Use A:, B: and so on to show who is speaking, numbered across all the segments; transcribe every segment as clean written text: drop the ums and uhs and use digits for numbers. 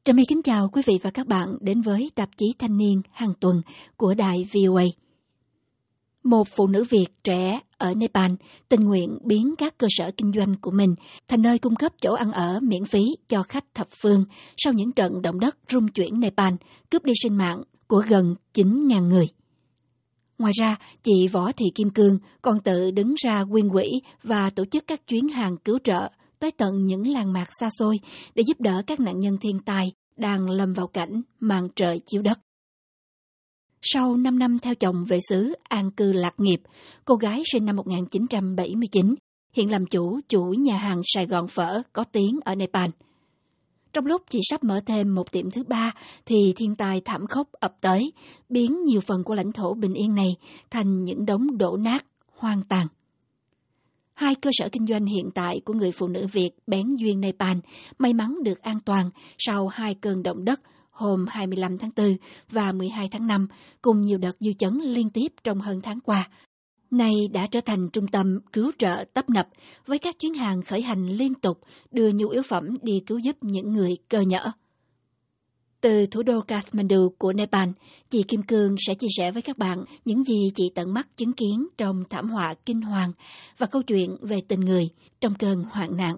A: Trà My kính chào quý vị và các bạn đến với tạp chí Thanh niên hàng tuần của đài VOA. Một phụ nữ Việt trẻ ở Nepal tình nguyện biến các cơ sở kinh doanh của mình thành nơi cung cấp chỗ ăn ở miễn phí cho khách thập phương sau những trận động đất rung chuyển Nepal, cướp đi sinh mạng của gần 9.000 người. Ngoài ra, chị Võ Thị Kim Cương còn tự đứng ra quyên quỹ và tổ chức các chuyến hàng cứu trợ tới tận những làng mạc xa xôi để giúp đỡ các nạn nhân thiên tai đang lâm vào cảnh màn trời chiếu đất. Sau 5 năm theo chồng về xứ an cư lạc nghiệp, cô gái sinh năm 1979 hiện làm chủ nhà hàng Sài Gòn Phở có tiếng ở Nepal. Trong lúc chị sắp mở thêm một tiệm thứ ba thì thiên tai thảm khốc ập tới, biến nhiều phần của lãnh thổ bình yên này thành những đống đổ nát, hoang tàn. Hai cơ sở kinh doanh hiện tại của người phụ nữ Việt bén duyên Nepal may mắn được an toàn sau hai cơn động đất hôm 25 tháng 4 và 12 tháng 5 cùng nhiều đợt dư chấn liên tiếp trong hơn tháng qua. Nay đã trở thành trung tâm cứu trợ tấp nập với các chuyến hàng khởi hành liên tục đưa nhu yếu phẩm đi cứu giúp những người cơ nhỡ. Từ thủ đô Kathmandu của Nepal, chị Kim Cương sẽ chia sẻ với các bạn những gì chị tận mắt chứng kiến trong thảm họa kinh hoàng và câu chuyện về tình người trong cơn hoạn nạn.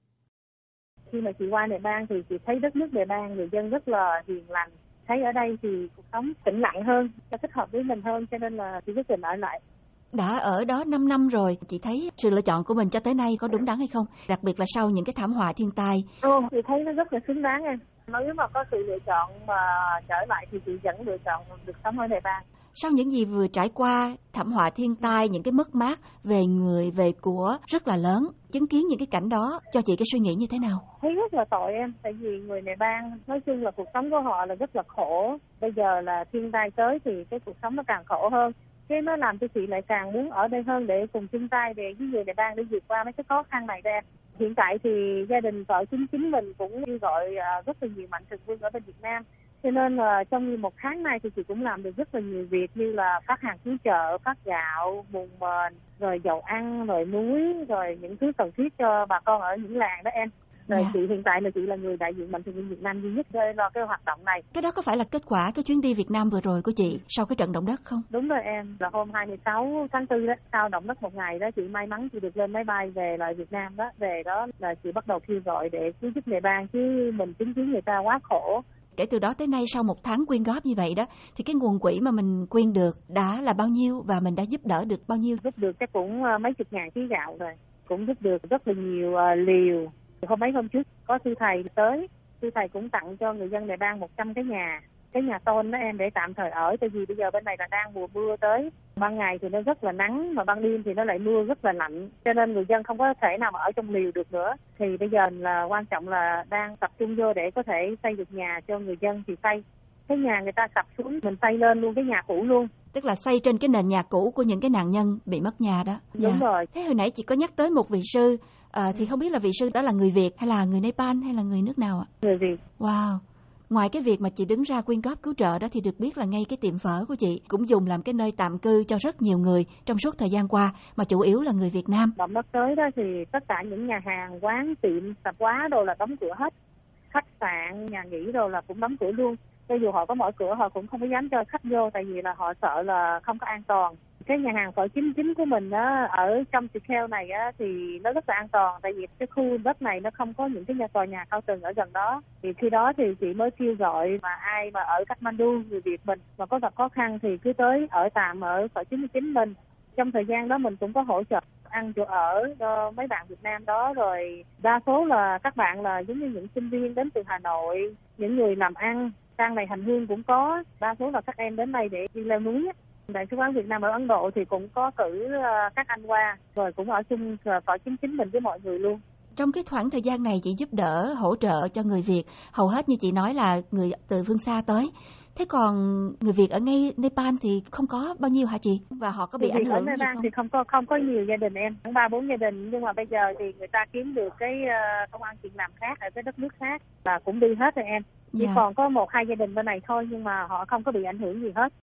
B: Khi mà chị qua Nepal thì chị thấy đất nước Nepal người dân rất là hiền lành. Thấy ở đây thì cuộc sống tĩnh lặng hơn, thích hợp với mình hơn, cho nên là chị quyết định ở lại.
A: Đã ở đó 5 năm rồi, chị thấy sự lựa chọn của mình cho tới nay có đúng đắn hay không? Đặc biệt là sau những cái thảm họa thiên tai.
B: Chị thấy nó rất là xứng đáng em. Nếu mà có sự lựa chọn mà trở lại thì chị vẫn lựa chọn được sống ở Nepal.
A: Sau những gì vừa trải qua, thảm họa thiên tai, những cái mất mát về người, về của rất là lớn, chứng kiến những cái cảnh đó cho chị cái suy nghĩ như thế nào?
B: Thấy rất là tội em, tại vì người Nepal nói chung là cuộc sống của họ là rất là khổ. Bây giờ là thiên tai tới thì cái cuộc sống nó càng khổ hơn. Cái nó làm cho chị lại càng muốn ở đây hơn để cùng chung tay để với người Nepal để vượt qua mấy cái khó khăn này ra. Hiện tại thì gia đình vợ chính mình cũng kêu gọi rất là nhiều mạnh thường quân ở bên Việt Nam. Cho nên là trong một tháng nay thì chị cũng làm được rất là nhiều việc như là phát hàng cứu trợ, phát gạo, bùn mền, rồi dầu ăn, rồi muối, rồi những thứ cần thiết cho bà con ở những làng đó em. Rồi chị hiện tại là chị là người đại diện mạnh thường quân Việt Nam duy nhất để lo cái hoạt động này.
A: Cái đó có phải là kết quả cái chuyến đi Việt Nam vừa rồi của chị sau cái trận động đất không?
B: Đúng rồi em, là hôm 26 tháng 4 đó, sau động đất một ngày đó chị may mắn chị được lên máy bay về lại Việt Nam đó. Về đó là chị bắt đầu kêu gọi để cứu giúp Nepal chứ mình chứng kiến người ta quá khổ.
A: Kể từ đó tới nay sau một tháng quyên góp như vậy đó thì cái nguồn quỹ mà mình quyên được đã là bao nhiêu và mình đã giúp đỡ được bao nhiêu?
B: Giúp được chắc cũng mấy chục ngàn ký gạo rồi, cũng giúp được rất là nhiều liều. Hôm trước có sư thầy tới, sư thầy cũng tặng cho người dân Nepal 100 cái nhà tôn đó em để tạm thời ở, tại vì bây giờ bên này là đang mùa mưa tới, ban ngày thì nó rất là nắng mà ban đêm thì nó lại mưa rất là lạnh, cho nên người dân không có thể nào mà ở trong liều được nữa. Thì bây giờ là quan trọng là đang tập trung vô để có thể xây được nhà cho người dân thì xây. Cái nhà người ta sập xuống mình xây lên luôn cái nhà cũ luôn.
A: Tức là xây trên cái nền nhà cũ của những cái nạn nhân bị mất nhà đó.
B: Đúng rồi.
A: Thế hồi nãy chị có nhắc tới một vị sư, thì không biết là vị sư đó là người Việt hay là người Nepal hay là người nước nào ạ?
B: Người Việt.
A: Wow. Ngoài cái việc mà chị đứng ra quyên góp cứu trợ đó thì được biết là ngay cái tiệm phở của chị cũng dùng làm cái nơi tạm cư cho rất nhiều người trong suốt thời gian qua, mà chủ yếu là người Việt Nam.
B: Động đất tới đó thì tất cả những nhà hàng, quán, tiệm, tạp hóa đồ là đóng cửa hết. Khách sạn, nhà nghỉ đồ là cũng đóng cửa luôn. Cho dù họ có mở cửa họ cũng không có dám cho khách vô, tại vì là họ sợ là không có an toàn. Cái nhà hàng phở chính của mình á, ở trong Tikeo này á, thì nó rất là an toàn, tại vì cái khu đất này nó không có những cái tòa nhà cao tầng ở gần đó. Thì khi đó thì chị mới kêu gọi mà ai mà ở Kathmandu, người Việt mình mà có gặp khó khăn thì cứ tới ở tạm ở phở 99 mình. Trong thời gian đó mình cũng có hỗ trợ ăn chỗ ở cho mấy bạn Việt Nam đó, rồi đa số là các bạn là giống như những sinh viên đến từ Hà Nội, những người làm ăn sang này hành hương cũng có, đa số là các em đến đây để đi leo núi. Đại sứ quán Việt Nam ở Ấn Độ thì cũng có cử các anh qua, rồi cũng ở chung phở 99 mình với mọi người luôn.
A: Trong cái khoảng thời gian này chị giúp đỡ hỗ trợ cho người Việt, hầu hết như chị nói là người từ phương xa tới. Thế còn người Việt ở ngay Nepal thì không có bao nhiêu hả chị? Và họ có bị ảnh hưởng gì không?
B: Ở Nepal thì không có nhiều gia đình em, khoảng 3-4 gia đình, nhưng mà bây giờ thì người ta kiếm được cái công ăn việc làm khác ở cái đất nước khác và cũng đi hết rồi em. Chỉ còn có 1-2 gia đình bên này thôi, nhưng mà họ không có bị ảnh hưởng gì hết.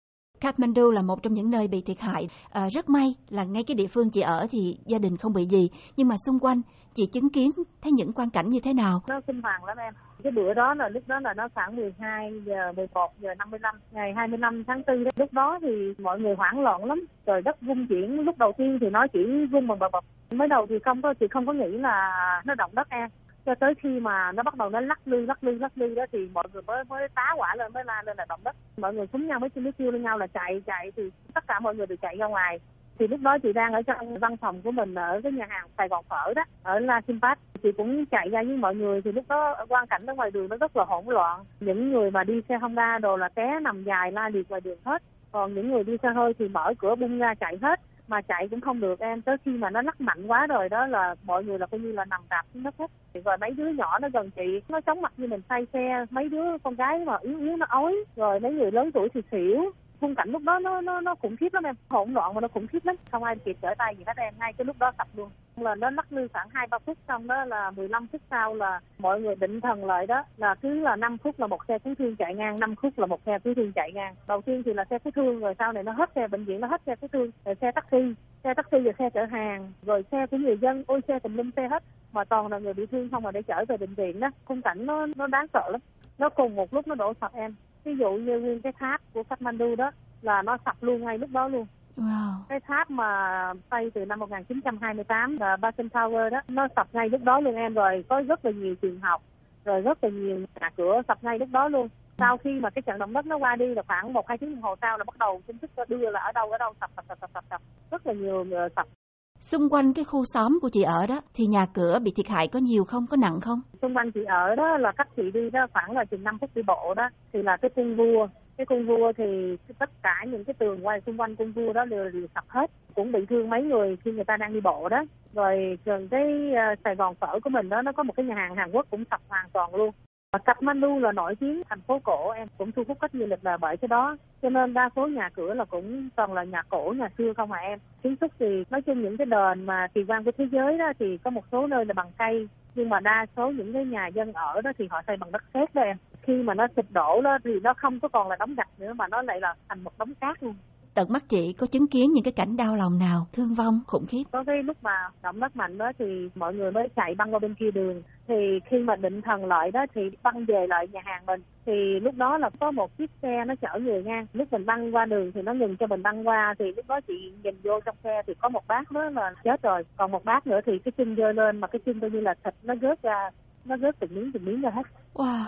A: Kathmandu là một trong những nơi bị thiệt hại. Rất may là ngay cái địa phương chị ở thì gia đình không bị gì, nhưng mà xung quanh chị chứng kiến thấy những quang cảnh như thế nào?
B: Nó kinh hoàng lắm em. Cái bữa đó là lúc đó là nó khoảng 12 giờ 11 giờ 55 ngày 25 tháng 4 đó. Lúc đó thì mọi người hoảng loạn lắm, trời đất rung chuyển. Lúc đầu tiên thì nó chỉ rung bằng bập. Mới đầu thì chị không có nghĩ là nó động đất em. Cho tới khi mà nó bắt đầu nó lắc lư đó thì mọi người mới tá hỏa lên, mới la lên là động đất. Mọi người súng nhau mới kêu lên nhau là chạy thì tất cả mọi người đều chạy ra ngoài. Thì lúc đó chị đang ở trong văn phòng của mình ở cái nhà hàng Sài Gòn Phở đó, ở La Simpat. Chị cũng chạy ra với mọi người, thì lúc đó quang cảnh ở ngoài đường nó rất là hỗn loạn. Những người mà đi xe Honda đồ là té nằm dài la liệt ngoài đường hết. Còn những người đi xe hơi thì mở cửa bung ra chạy hết. Mà chạy cũng không được em, tới khi mà nó lắc mạnh quá rồi đó là mọi người là coi như là nằm rạp xuống đất hết. Rồi mấy đứa nhỏ nó gần chị, nó chóng mặt như mình say xe, mấy đứa con gái mà yếu nó ói, rồi mấy người lớn tuổi thì xỉu. Khung cảnh lúc đó nó khủng khiếp lắm em, hỗn loạn mà nó khủng khiếp lắm, không ai kịp trở tay gì hết em, ngay cái lúc đó sập luôn. Là nó lắc lư khoảng 2-3 phút, xong đó là 15 phút sau là mọi người định thần lại, đó là cứ là 5 phút là một xe cứu thương chạy ngang, 5 phút là một xe cứu thương chạy ngang. Đầu tiên thì là xe cứu thương, rồi sau này nó hết xe bệnh viện, nó hết xe cứu thương, rồi xe taxi và xe chở hàng, rồi xe của người dân, ôi xe tùm lum xe hết, mà toàn là người bị thương không mà để chở về bệnh viện đó. Khung cảnh nó đáng sợ lắm, nó cùng một lúc nó đổ sập em. Ví dụ như nguyên cái tháp của Kathmandu đó là nó sập luôn ngay lúc đó luôn.
A: Wow.
B: Cái tháp mà xây từ năm 1928 là Basin Tower đó, nó sập ngay lúc đó luôn em. Rồi có rất là nhiều trường học, rồi rất là nhiều nhà cửa sập ngay lúc đó luôn. Sau khi mà cái trận động đất nó qua đi là khoảng 1-2 tiếng đồng hồ sau là bắt đầu chính thức đưa là ở đâu sập, rất là nhiều sập.
A: Xung quanh cái khu xóm của chị ở đó thì nhà cửa bị thiệt hại có nhiều không, có nặng không?
B: Xung quanh chị ở đó là cách chị đi đó khoảng là chừng 5 phút đi bộ đó, thì là cái cung vua. Cái cung vua thì tất cả những cái tường ngoài xung quanh cung vua đó đều sập hết. Cũng bị thương mấy người khi người ta đang đi bộ đó. Rồi gần cái Sài Gòn Phở của mình đó, nó có một cái nhà hàng Hàn Quốc cũng sập hoàn toàn luôn. Kathmandu là nổi tiếng thành phố cổ em, cũng thu hút khách du lịch là bởi cái đó. Cho nên đa số nhà cửa là cũng toàn là nhà cổ, nhà xưa không à em. Kiến trúc thì nói chung những cái đền mà kỳ quan của thế giới đó thì có một số nơi là bằng cây, nhưng mà đa số những cái nhà dân ở đó thì họ xây bằng đất sét đó em. Khi mà nó sụp đổ đó thì nó không có còn là đống gạch nữa mà nó lại là thành một đống cát luôn.
A: Tận mắt chị có chứng kiến những cái cảnh đau lòng nào, thương vong khủng khiếp?
B: Có cái lúc mà động đất mạnh đó thì mọi người mới chạy băng qua bên kia đường. Thì khi mà định thần lại đó thì băng về lại nhà hàng mình. Thì lúc đó là có một chiếc xe nó chở người ngang. Lúc mình băng qua đường thì nó ngừng cho mình băng qua. Thì lúc đó chị nhìn vô trong xe thì có một bác đó là chết rồi. Còn một bác nữa thì cái chân giơ lên mà cái chân coi như là thịt nó rớt ra. Nó rớt từng miếng ra hết.
A: Wow.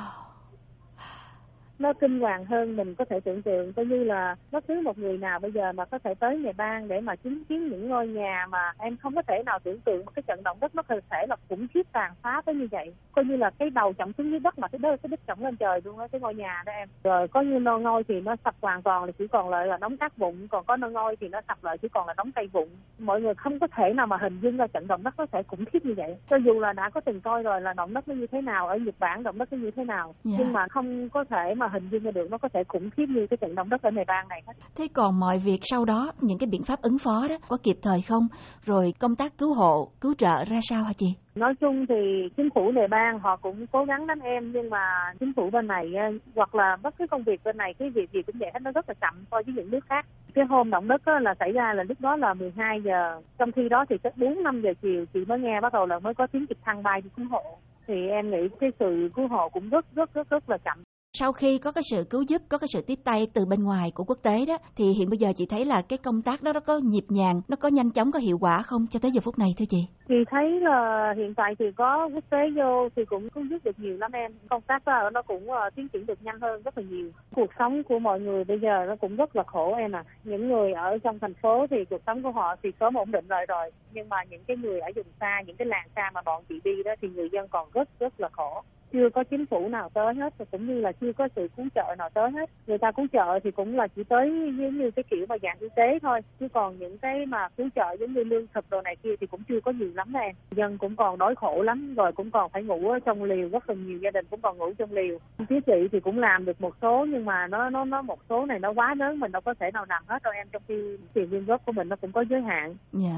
B: Nó kinh hoàng hơn mình có thể tưởng tượng. Coi như là bất cứ một người nào bây giờ mà có thể tới Nhật Bản để mà chứng kiến những ngôi nhà mà em không có thể nào tưởng tượng một cái trận động đất nó có thể là khủng khiếp tàn phá tới như vậy. Coi như là cái đầu chỏng xuống dưới đất mà cái đít chỏng lên trời luôn á, cái ngôi nhà đó em. Rồi có như no ngôi thì nó sập hoàn toàn là chỉ còn lại là đống cát vụn, còn có no ngôi thì nó sập lại chỉ còn là đống cây vụn. Mọi người không có thể nào mà hình dung ra trận động đất nó sẽ khủng khiếp như vậy. Cho dù là đã có từng coi rồi là động đất nó như thế nào, ở Nhật Bản động đất nó như thế nào, nhưng mà không có thể mà hình dung ra được nó có thể khủng khiếp như cái trận động đất ở Đài Loan này hết.
A: Thế còn mọi việc sau đó, những cái biện pháp ứng phó đó có kịp thời không? Rồi công tác cứu hộ, cứu trợ ra sao hả chị?
B: Nói chung thì chính phủ Đài Loan họ cũng cố gắng lắm em, nhưng mà chính phủ bên này hoặc là bất cứ công việc bên này cái việc gì cũng vậy hết, nó rất là chậm so với những nước khác. Cái hôm động đất là xảy ra là lúc đó là 12 giờ, trong khi đó thì tới 4-5 giờ chiều chị mới nghe bắt đầu là mới có tiếng trực thăng bay đi cứu hộ. Thì em nghĩ cái sự cứu hộ cũng rất là chậm.
A: Sau khi có cái sự cứu giúp, có cái sự tiếp tay từ bên ngoài của quốc tế đó, thì hiện bây giờ chị thấy là cái công tác đó nó có nhịp nhàng, nó có nhanh chóng, có hiệu quả không cho tới giờ phút này thưa chị?
B: Chị thấy là hiện tại thì có quốc tế vô thì cũng cứu giúp được nhiều lắm em. Công tác đó nó cũng tiến triển được nhanh hơn rất là nhiều. Cuộc sống của mọi người bây giờ nó cũng rất là khổ em à. Những người ở trong thành phố thì cuộc sống của họ thì sớm ổn định lại rồi. Nhưng mà những cái người ở vùng xa, những cái làng xa mà bọn chị đi đó thì người dân còn rất là khổ. Chưa có chính phủ nào tới hết, cũng như là chưa có sự cứu trợ nào tới hết. Người ta cứu trợ thì cũng là chỉ tới giống như cái kiểu mà dạng y tế thôi, chứ còn những cái mà cứu trợ giống như lương thực đồ này kia thì cũng chưa có nhiều lắm nè. Dân cũng còn đói khổ lắm, rồi cũng còn phải ngủ ở trong liều, rất là nhiều gia đình cũng còn ngủ trong liều. Phía chị thì cũng làm được một số, nhưng mà nó một số này nó quá lớn, mình đâu có thể nào làm hết đâu em, trong khi tiền quyên góp của mình nó cũng có giới hạn.
A: Dạ.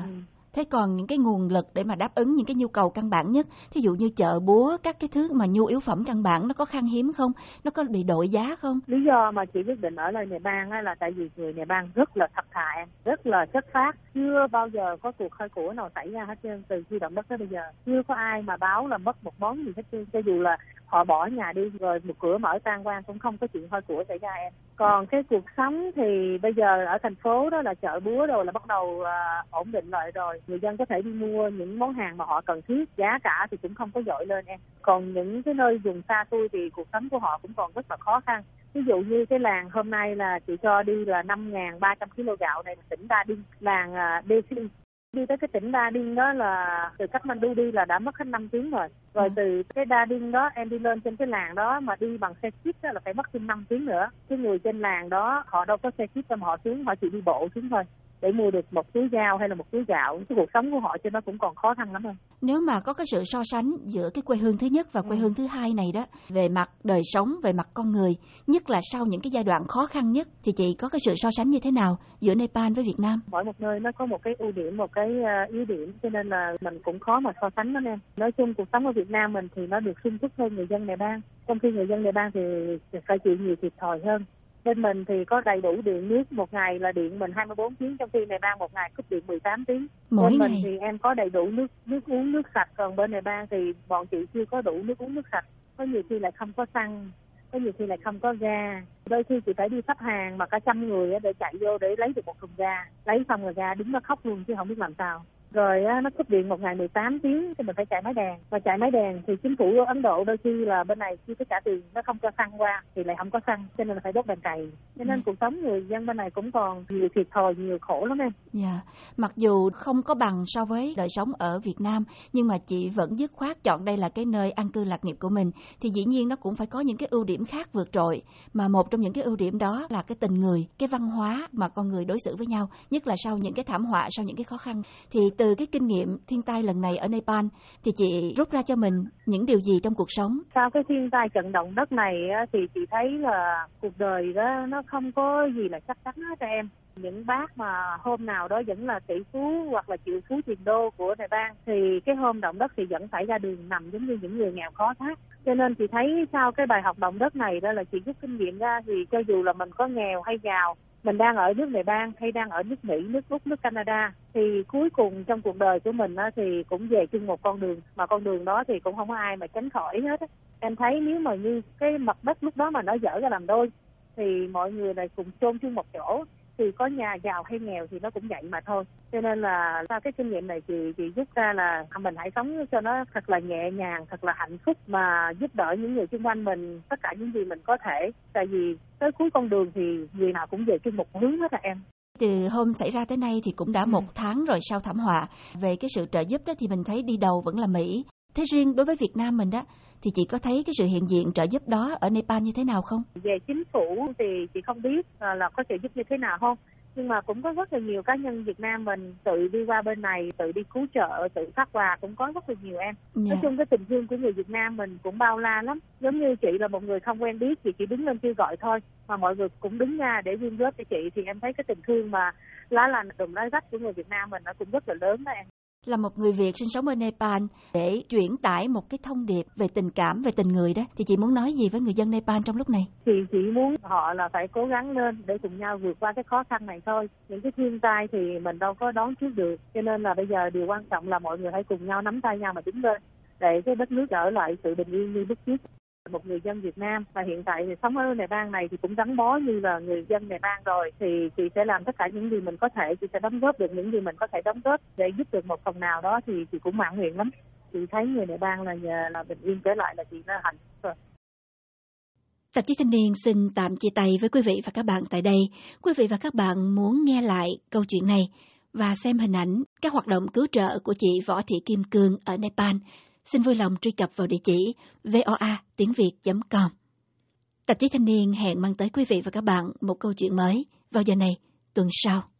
A: Thế còn những cái nguồn lực để mà đáp ứng những cái nhu cầu căn bản nhất, thí dụ như chợ búa, các cái thứ mà nhu yếu phẩm căn bản nó có khan hiếm không? Nó có bị đội giá không?
B: Lý do mà chị quyết định ở lại Nepal Bang là tại vì người Nepal rất là thật thà em, rất là chất phác, chưa bao giờ có cuộc khai của nào xảy ra hết trơn từ khi động đất tới bây giờ. Chưa có ai mà báo là mất một món gì hết trơn, cho dù là họ bỏ nhà đi rồi một cửa mở tan quan cũng không có chuyện khai của xảy ra em. Còn cái cuộc sống thì bây giờ ở thành phố đó là chợ búa rồi là bắt đầu ổn định lại rồi. Người dân có thể đi mua những món hàng mà họ cần thiết, giá cả thì cũng không có dội lên em. Còn những cái nơi vùng xa xôi thì cuộc sống của họ cũng còn rất là khó khăn. Ví dụ như cái làng hôm nay là chị cho đi là 5.300 kg gạo này, tỉnh Đa Đinh, làng Desi. Đi tới cái tỉnh Đa Đinh đó là từ Kathmandu đi là đã mất hết 5 tiếng rồi. Rồi từ cái Đa Đinh đó em đi lên trên cái làng đó mà đi bằng xe jeep đó là phải mất thêm 5 tiếng nữa. Cái người trên làng đó họ đâu có xe jeep mà họ xuống, họ chỉ đi bộ xuống thôi để mua được một túi rau hay là một túi gạo. Cái cuộc sống của họ trên nó cũng còn khó khăn lắm không?
A: Nếu mà có cái sự so sánh giữa cái quê hương thứ nhất và quê hương thứ hai này đó, về mặt đời sống, về mặt con người, nhất là sau những cái giai đoạn khó khăn nhất, thì chị có cái sự so sánh như thế nào giữa Nepal với Việt Nam?
B: Mỗi một nơi nó có một cái ưu điểm, một cái yếu điểm, cho nên là mình cũng khó mà so sánh đó em. Nói chung cuộc sống ở Việt Nam mình thì nó được sung túc hơn người dân Nepal, trong khi người dân Nepal thì phải chịu nhiều thiệt thòi hơn. Bên mình thì có đầy đủ điện nước, một ngày là điện mình 24 tiếng, trong khi Nepal một ngày cúp điện 18 tiếng.
A: Mỗi
B: bên
A: ngày.
B: Mình thì em có đầy đủ nước uống, nước sạch, còn bên Nepal thì bọn chị chưa có đủ nước uống, nước sạch. Có nhiều khi lại không có xăng, có nhiều khi lại không có ga. Đôi khi chị phải đi xếp hàng mà cả 100 người để chạy vô để lấy được một thùng ga. Lấy xong rồi ra đứng đó khóc luôn chứ không biết làm sao. Rồi nó cúp điện một ngày 18 tiếng thì mình phải chạy máy đèn. Và chạy máy đèn thì chính phủ Ấn Độ đôi khi là bên này chưa có trả tiền, nó không cho xăng qua thì lại không có xăng, cho nên là phải đốt đèn cày. Cho nên cuộc sống người dân bên này cũng còn nhiều thiệt thòi, nhiều khổ lắm em.
A: Dạ, mặc dù không có bằng so với đời sống ở Việt Nam, nhưng mà chị vẫn dứt khoát chọn đây là cái nơi an cư lạc nghiệp của mình, thì dĩ nhiên nó cũng phải có những cái ưu điểm khác vượt trội. Mà một trong những cái ưu điểm đó là cái tình người, cái văn hóa mà con người đối xử với nhau, nhất là sau những cái thảm họa, sau những cái khó khăn. Thì từ cái kinh nghiệm thiên tai lần này ở Nepal thì chị rút ra cho mình những điều gì trong cuộc sống?
B: Sau cái thiên tai trận động đất này thì chị thấy là cuộc đời đó nó không có gì là chắc chắn hết em. Những bác mà hôm nào đó vẫn là tỷ phú hoặc là triệu phú tiền đô của Nepal thì cái hôm động đất thì vẫn phải ra đường nằm giống như những người nghèo khó khác. Cho nên chị thấy sau cái bài học động đất này đó là chị rút kinh nghiệm ra, thì cho dù là mình có nghèo hay giàu, mình đang ở nước Nepal hay đang ở nước Mỹ, nước Úc, nước Canada, thì cuối cùng trong cuộc đời của mình thì cũng về chung một con đường, mà con đường đó thì cũng không có ai mà tránh khỏi hết. Em thấy nếu mà như cái mặt đất lúc đó mà nó dở ra làm đôi thì mọi người lại cùng chôn chung một chỗ, thì có nhà giàu hay nghèo thì nó cũng vậy mà thôi. Cho nên là sau cái kinh nghiệm này chị rút ra là mình hãy sống cho nó thật là nhẹ nhàng, thật là hạnh phúc, mà giúp đỡ những người xung quanh mình tất cả những gì mình có thể. Tại vì tới cuối con đường thì người nào cũng về chung một hướng hết em.
A: Từ hôm xảy ra tới nay thì cũng đã 1 tháng rồi sau thảm họa. Về cái sự trợ giúp đó thì mình thấy đi đầu vẫn là Mỹ. Thế riêng đối với Việt Nam mình đó, thì chị có thấy cái sự hiện diện trợ giúp đó ở Nepal như thế nào không?
B: Về chính phủ thì chị không biết là có trợ giúp như thế nào không. Nhưng mà cũng có rất là nhiều cá nhân Việt Nam mình tự đi qua bên này, tự đi cứu trợ, tự phát quà, cũng có rất là nhiều em. Nói chung cái tình thương của người Việt Nam mình cũng bao la lắm. Giống như chị là một người không quen biết, chị chỉ đứng lên kêu gọi thôi, mà mọi người cũng đứng ra để quyên góp cho chị, thì em thấy cái tình thương mà lá lành đùm lá rách của người Việt Nam mình nó cũng rất là lớn đó em.
A: Là một người Việt sinh sống ở Nepal, để chuyển tải một cái thông điệp về tình cảm, về tình người đó, thì chị muốn nói gì với người dân Nepal trong lúc này?
B: Thì chị muốn họ là phải cố gắng lên để cùng nhau vượt qua cái khó khăn này thôi. Những cái thiên tai thì mình đâu có đoán trước được, cho nên là bây giờ điều quan trọng là mọi người hãy cùng nhau nắm tay nhau mà đứng lên để cái đất nước trở lại sự bình yên như lúc trước. Một người dân Việt Nam và hiện tại thì sống ở Nepal này thì cũng gắn bó như là người dân Nepal rồi, thì chị sẽ làm tất cả những gì mình có thể, chị sẽ đóng góp được những gì mình có thể đóng góp để giúp được một phần nào đó, thì chị cũng mãn nguyện lắm. Chị thấy người Nepal là nhờ là bình yên trở lại là chị đã hạnh phúc rồi.
A: Tạp chí Thanh niên xin tạm chia tay với quý vị và các bạn tại đây. Quý vị và các bạn muốn nghe lại câu chuyện này và xem hình ảnh các hoạt động cứu trợ của chị Võ Thị Kim Cương ở Nepal, xin vui lòng truy cập vào địa chỉ voa.tiếng.việt.com. Tạp chí Thanh niên hẹn mang tới quý vị và các bạn một câu chuyện mới vào giờ này tuần sau.